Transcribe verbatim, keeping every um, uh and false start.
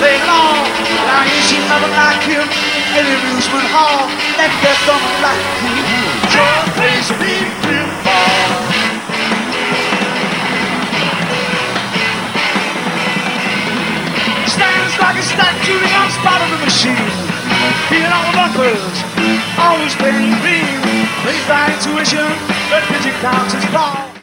play it all. But I ain't seen nothing like him in the amusement hall. That there's something like him. George plays big pinball. Stands like a statue on the spot of the machine. Feeling all the bumpers, always playing green. Plays by intuition, but pitching counts his ball.